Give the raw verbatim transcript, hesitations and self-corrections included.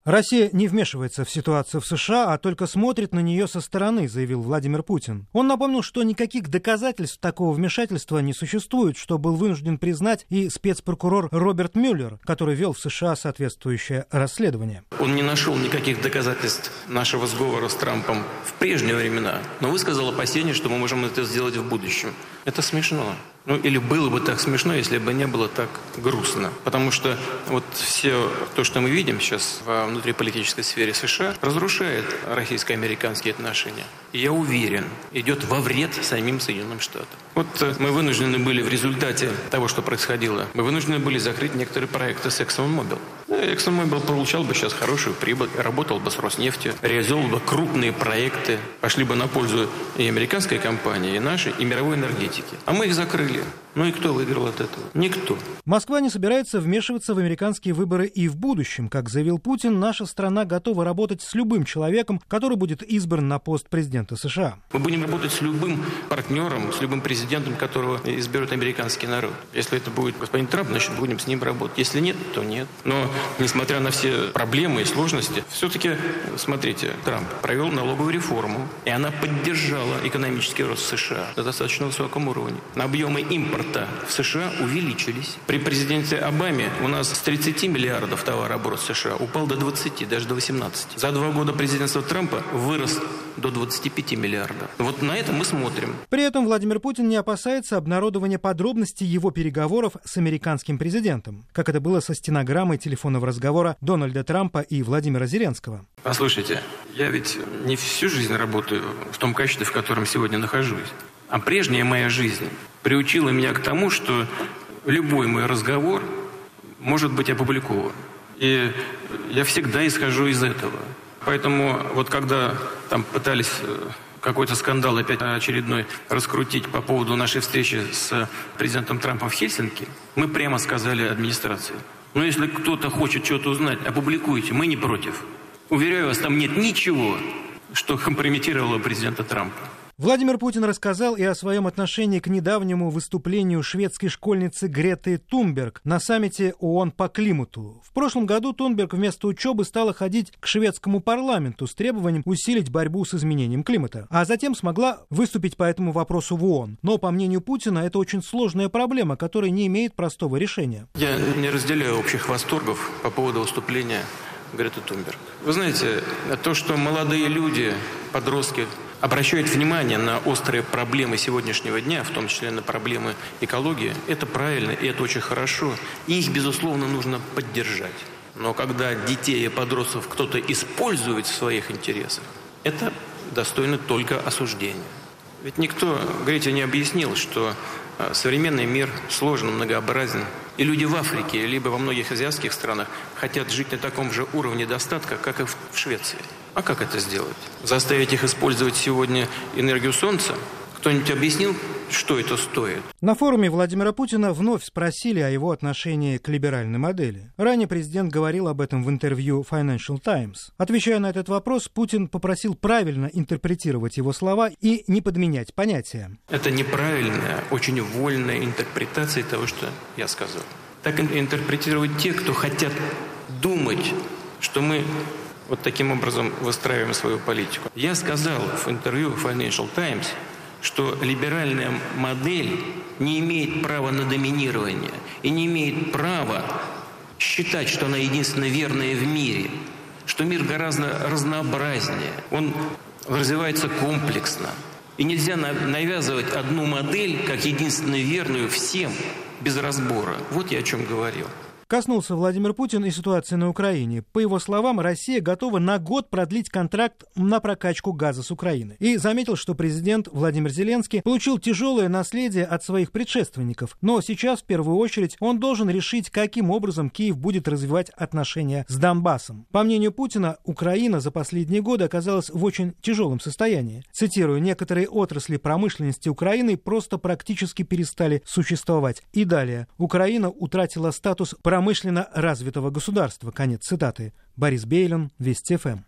Россия не вмешивается в ситуацию в США, а только смотрит на нее со стороны, заявил Владимир Путин. Он напомнил, что никаких доказательств такого вмешательства не существует, что был вынужден признать и спецпрокурор Роберт Мюллер, который вел в США соответствующее расследование. Он не нашел никаких доказательств нашего сговора с Трампом в прежние времена, но высказал опасение, что мы можем это сделать в будущем. Это смешно. Ну, или было бы так смешно, если бы не было так грустно. Потому что вот все то, что мы видим сейчас во внутриполитической сфере США, разрушает российско-американские отношения. И я уверен, идет во вред самим Соединенным Штатам. Вот мы вынуждены были в результате того, что происходило, мы вынуждены были закрыть некоторые проекты с ExxonMobil. ExxonMobil получал бы сейчас хорошую прибыль, работал бы с Роснефтью, реализовал бы крупные проекты, пошли бы на пользу и американской компании, и нашей, и мировой энергетики. А мы их закрыли. Ну и кто выиграл от этого? Никто. Москва не собирается вмешиваться в американские выборы и в будущем. Как заявил Путин, наша страна готова работать с любым человеком, который будет избран на пост президента США. Мы будем работать с любым партнером, с любым президентом, которого изберет американский народ. Если это будет господин Трамп, значит, будем с ним работать. Если нет, то нет. Но, несмотря на все проблемы и сложности, все-таки, смотрите, Трамп провел налоговую реформу, и она поддержала экономический рост США на достаточно высоком уровне. На объемы импорта в США увеличились. При президенте Обаме у нас с тридцати миллиардов товарооборот США упал до двадцати, даже до восемнадцати. За два года президентства Трампа вырос до двадцати пяти миллиардов. Вот на это мы смотрим. При этом Владимир Путин не опасается обнародования подробностей его переговоров с американским президентом, как это было со стенограммой телефонного разговора Дональда Трампа и Владимира Зеленского. Послушайте, я ведь не всю жизнь работаю в том качестве, в котором сегодня нахожусь. А прежняя моя жизнь приучила меня к тому, что любой мой разговор может быть опубликован. И я всегда исхожу из этого. Поэтому вот когда там пытались какой-то скандал опять очередной раскрутить по поводу нашей встречи с президентом Трампом в Хельсинки, мы прямо сказали администрации: ну если кто-то хочет что-то узнать, опубликуйте, мы не против. Уверяю вас, там нет ничего, что компрометировало президента Трампа. Владимир Путин рассказал и о своем отношении к недавнему выступлению шведской школьницы Греты Тунберг на саммите ООН по климату. В прошлом году Тунберг вместо учебы стала ходить к шведскому парламенту с требованием усилить борьбу с изменением климата, а затем смогла выступить по этому вопросу в ООН. Но, по мнению Путина, это очень сложная проблема, которая не имеет простого решения. Я не разделяю общих восторгов по поводу выступления Греты Тунберг. Вы знаете, то, что молодые люди, подростки, обращают внимание на острые проблемы сегодняшнего дня, в том числе на проблемы экологии, это правильно и это очень хорошо. И их, безусловно, нужно поддержать. Но когда детей и подростков кто-то использует в своих интересах, это достойно только осуждения. Ведь никто Грете не объяснил, что современный мир сложен, многообразен. И люди в Африке, либо во многих азиатских странах хотят жить на таком же уровне достатка, как и в Швеции. А как это сделать? Заставить их использовать сегодня энергию солнца? Кто-нибудь объяснил, что это стоит? На форуме Владимира Путина вновь спросили о его отношении к либеральной модели. Ранее президент говорил об этом в интервью Financial Times. Отвечая на этот вопрос, Путин попросил правильно интерпретировать его слова и не подменять понятия. Это неправильная, очень вольная интерпретация того, что я сказал. Так интерпретировать те, кто хотят думать, что мы вот таким образом выстраиваем свою политику. Я сказал в интервью Financial Times, что либеральная модель не имеет права на доминирование и не имеет права считать, что она единственно верная в мире, что мир гораздо разнообразнее, он развивается комплексно. И нельзя навязывать одну модель как единственно верную всем без разбора. Вот я о чем говорил. Коснулся Владимир Путин и ситуации на Украине. По его словам, Россия готова на год продлить контракт на прокачку газа с Украины. И заметил, что президент Владимир Зеленский получил тяжелое наследие от своих предшественников. Но сейчас, в первую очередь, он должен решить, каким образом Киев будет развивать отношения с Донбассом. По мнению Путина, Украина за последние годы оказалась в очень тяжелом состоянии. Цитирую: «Некоторые отрасли промышленности Украины просто практически перестали существовать». И далее: «Украина утратила статус промышленности промышленно развитого государства». Конец цитаты. Борис Бейлин, Вести ФМ.